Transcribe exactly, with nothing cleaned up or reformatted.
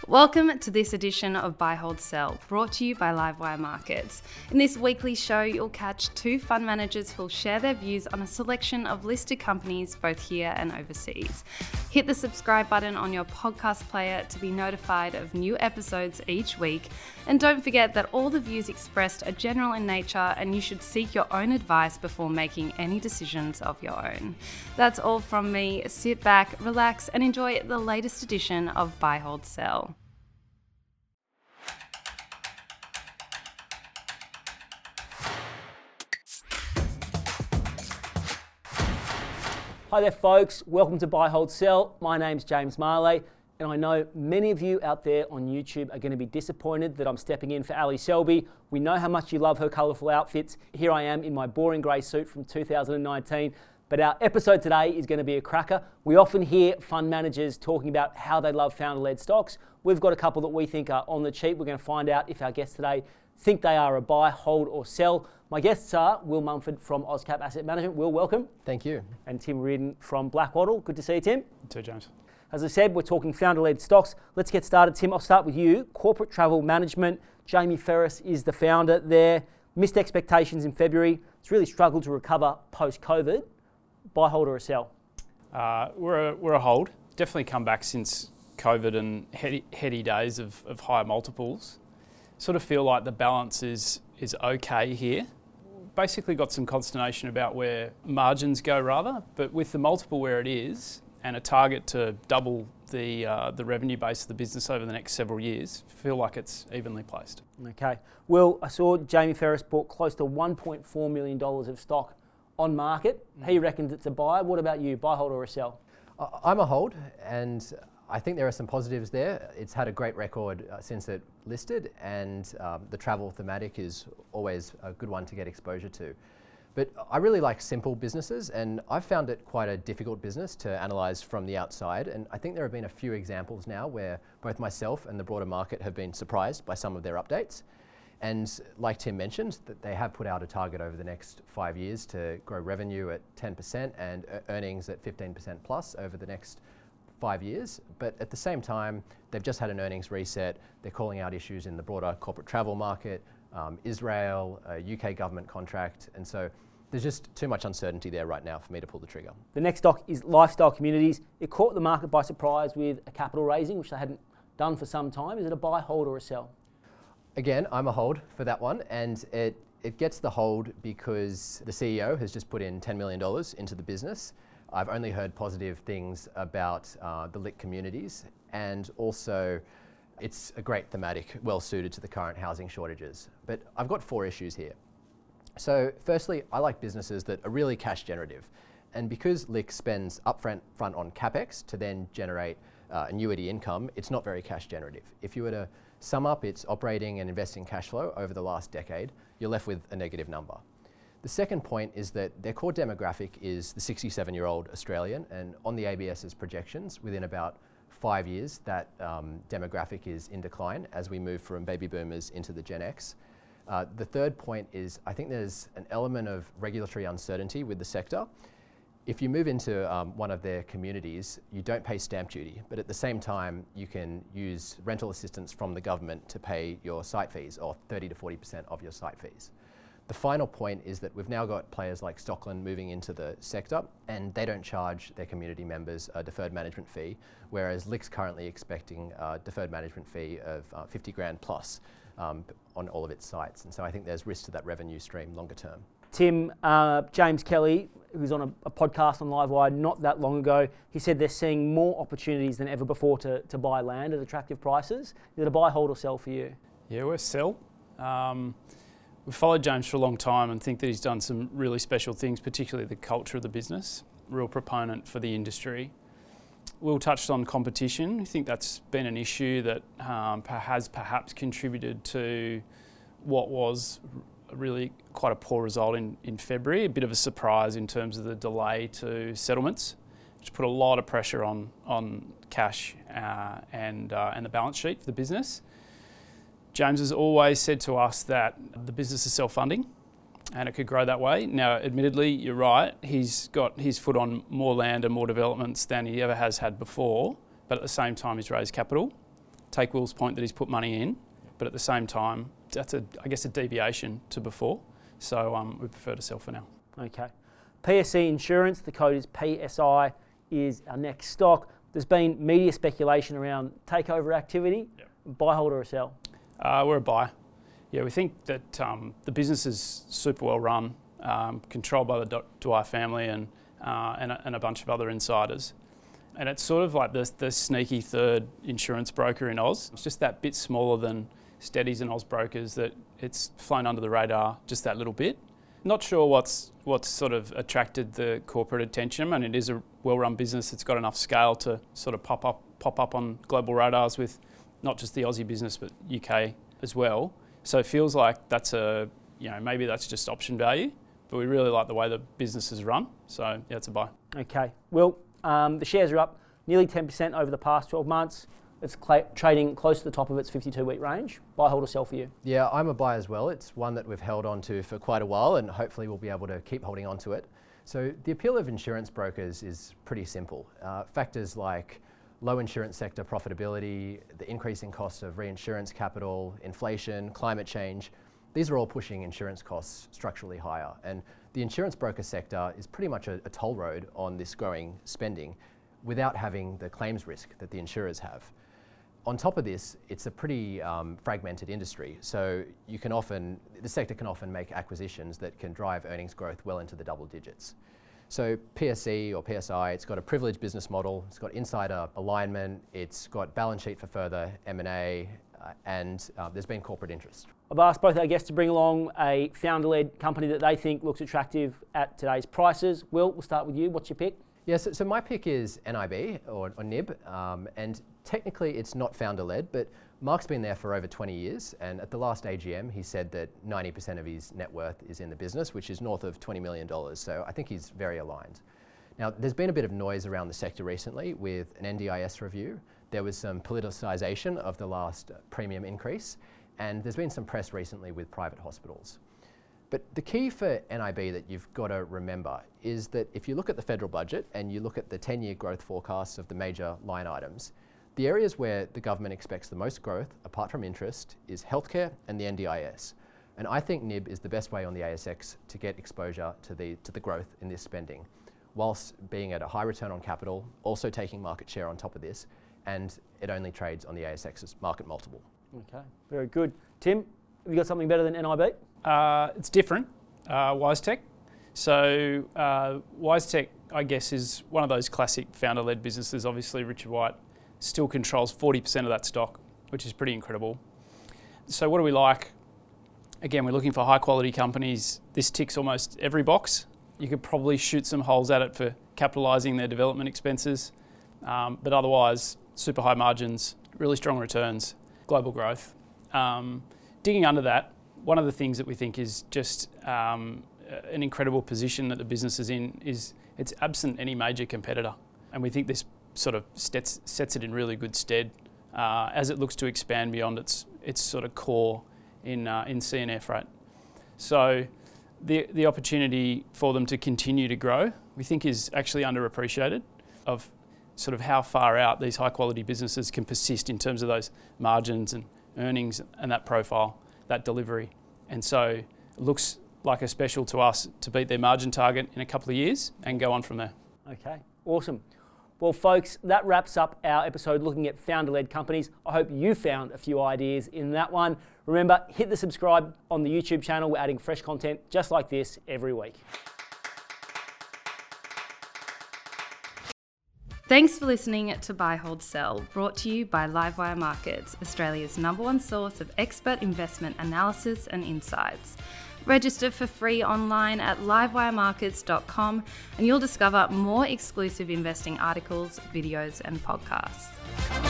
Welcome to this edition of Buy, Hold, Sell, brought to you by Livewire Markets. In this weekly show, you'll catch two fund managers who'll share their views on a selection of listed companies both here and overseas. Hit the subscribe button on your podcast player to be notified of new episodes each week. And don't forget that all the views expressed are general in nature and you should seek your own advice before making any decisions of your own. That's all from me. Sit back, relax, and enjoy the latest edition of Buy, Hold, Sell. Hi there folks, welcome to Buy, Hold, Sell. My name's James Marley and I know many of you out there on YouTube are going to be disappointed that I'm stepping in for Ali Selby. We know how much you love her colourful outfits. Here I am in my boring grey suit from two thousand nineteen, but our episode today is going to be a cracker. We often hear fund managers talking about how they love founder-led stocks. We've got a couple that we think are on the cheap. We're going to find out if our guests today think they are a buy, hold or sell. My guests are Will Mumford from Ozcap Asset Management. Will, welcome. Thank you. And Tim Reardon from Blackwattle. Good to see you, Tim. You too, James. As I said, we're talking founder-led stocks. Let's get started. Tim, I'll start with you. Corporate Travel Management. Jamie Ferris is the founder there. Missed expectations in February. It's really struggled to recover post-COVID. Buy, hold or a sell? Uh, we're, a, we're a hold. Definitely come back since COVID and heady, heady days of, of higher multiples. Sort of feel like the balance is is okay here. Basically got some consternation about where margins go rather, but with the multiple where it is and a target to double the uh, the revenue base of the business over the next several years, feel like it's evenly placed. Okay. Well, I saw Jamie Ferris bought close to one point four million dollars of stock on market. He reckons it's a buy. What about you? Buy, hold or a sell? I'm a hold, and I think there are some positives there. It's had a great record uh, since it listed, and um, the travel thematic is always a good one to get exposure to. But I really like simple businesses, and I've found it quite a difficult business to analyse from the outside. And I think there have been a few examples now where both myself and the broader market have been surprised by some of their updates. And like Tim mentioned, that they have put out a target over the next five years to grow revenue at ten percent and uh, earnings at fifteen percent plus over the next five years, but at the same time, they've just had an earnings reset. They're calling out issues in the broader corporate travel market, um, Israel, a U K government contract, and so there's just too much uncertainty there right now for me to pull the trigger. The next stock is Lifestyle Communities. It caught the market by surprise with a capital raising, which they hadn't done for some time. Is it a buy, hold or a sell? Again, I'm a hold for that one, and it, it gets the hold because the C E O has just put in ten million dollars into the business. I've only heard positive things about uh, the lit communities, and also it's a great thematic, well suited to the current housing shortages. But I've got four issues here. So firstly, I like businesses that are really cash generative. And because L I C spends upfront front on CapEx to then generate uh, annuity income, it's not very cash generative. If you were to sum up its operating and investing cash flow over the last decade, you're left with a negative number. The second point is that their core demographic is the sixty-seven-year-old Australian, and on the ABS's projections, within about five years, that um, demographic is in decline as we move from baby boomers into the Gen X. Uh, the third point is I think there's an element of regulatory uncertainty with the sector. If you move into um, one of their communities, you don't pay stamp duty, but at the same time, you can use rental assistance from the government to pay your site fees, or thirty to forty percent of your site fees. The final point is that we've now got players like Stockland moving into the sector, and they don't charge their community members a deferred management fee, whereas L I C's currently expecting a deferred management fee of uh, fifty grand plus um, on all of its sites. And so I think there's risk to that revenue stream longer term. Tim, uh, James Kelly, who's on a, a podcast on Livewire not that long ago, he said they're seeing more opportunities than ever before to, to buy land at attractive prices. Is it a buy, hold or sell for you? Yeah, we're sell. Um, We've followed James for a long time and think that he's done some really special things, particularly the culture of the business, real proponent for the industry. Will touched on competition. I think that's been an issue that um, has perhaps contributed to what was really quite a poor result in, in February, a bit of a surprise in terms of the delay to settlements, which put a lot of pressure on, on cash uh, and, uh, and the balance sheet for the business. James has always said to us that the business is self-funding and it could grow that way. Now, admittedly, you're right, he's got his foot on more land and more developments than he ever has had before, but at the same time he's raised capital take Will's point that he's put money in, but at the same time, that's a, I guess, a deviation to before. So um, we prefer to sell for now. Okay. P S I Insurance, the code is P S I, is our next stock. There's been media speculation around takeover activity. Yep. Buy, hold or sell? Uh, we're a buy. Yeah, we think that um, the business is super well run, um, controlled by the Dwyer family and, uh, and, a, and a bunch of other insiders. And it's sort of like the, the sneaky third insurance broker in Oz. It's just that bit smaller than Steadies and Oz brokers that it's flown under the radar just that little bit. Not sure what's what's sort of attracted the corporate attention, and it is a well-run business that's got enough scale to sort of pop up pop up on global radars with not just the Aussie business but U K as well. So it feels like that's a, you know, maybe that's just option value, but we really like the way the business is run. So yeah, it's a buy. Okay. Well, um, the shares are up nearly ten percent over the past twelve months. It's cl- trading close to the top of its fifty-two week range. Buy, hold or sell for you? Yeah, I'm a buy as well. It's one that we've held on to for quite a while and hopefully we'll be able to keep holding on to it. So the appeal of insurance brokers is pretty simple. Uh, factors like low insurance sector profitability, the increasing cost of reinsurance capital, inflation, climate change, these are all pushing insurance costs structurally higher. And the insurance broker sector is pretty much a, a toll road on this growing spending without having the claims risk that the insurers have. On top of this, it's a pretty um, fragmented industry, so you can often, the sector can often make acquisitions that can drive earnings growth well into the double digits. So P S I or P S I, it's got a privileged business model, it's got insider alignment, it's got balance sheet for further M and A, uh, and uh, there's been corporate interest. I've asked both our guests to bring along a founder-led company that they think looks attractive at today's prices. Will, we'll start with you. What's your pick? Yeah, so, so my pick is N I B or, or N I B, um, and technically it's not founder-led, but Mark's been there for over twenty years, and at the last A G M he said that ninety percent of his net worth is in the business, which is north of twenty million dollars, so I think he's very aligned. Now, there's been a bit of noise around the sector recently with an N D I S review. There was some politicisation of the last premium increase, and there's been some press recently with private hospitals. But the key for N I B that you've got to remember is that if you look at the federal budget and you look at the ten-year growth forecasts of the major line items, the areas where the government expects the most growth, apart from interest, is healthcare and the N D I S. And I think N I B is the best way on the A S X to get exposure to the, to the growth in this spending, whilst being at a high return on capital, also taking market share on top of this, and it only trades on the A S X's market multiple. Okay, very good. Tim, have you got something better than N I B? Uh, it's different, uh, WiseTech. So uh, WiseTech, I guess, is one of those classic founder-led businesses. Obviously, Richard White still controls forty percent of that stock, which is pretty incredible. So what do we like? Again, we're looking for high-quality companies. This ticks almost every box. You could probably shoot some holes at it for capitalising their development expenses, um, but otherwise, super high margins, really strong returns, global growth. Um, digging under that, one of the things that we think is just um, an incredible position that the business is in is it's absent any major competitor. And we think this sort of sets, sets it in really good stead uh, as it looks to expand beyond its its sort of core in uh, in sea and air freight. So the the opportunity for them to continue to grow, we think, is actually underappreciated, of sort of how far out these high quality businesses can persist in terms of those margins and earnings and that profile, that delivery. And so it looks like a special to us to beat their margin target in a couple of years and go on from there. Okay, awesome. Well, folks, that wraps up our episode looking at founder-led companies. I hope you found a few ideas in that one. Remember, hit the subscribe on the YouTube channel. We're adding fresh content just like this every week. Thanks for listening to Buy, Hold, Sell, brought to you by Livewire Markets, Australia's number one source of expert investment analysis and insights. Register for free online at livewire markets dot com and you'll discover more exclusive investing articles, videos and podcasts.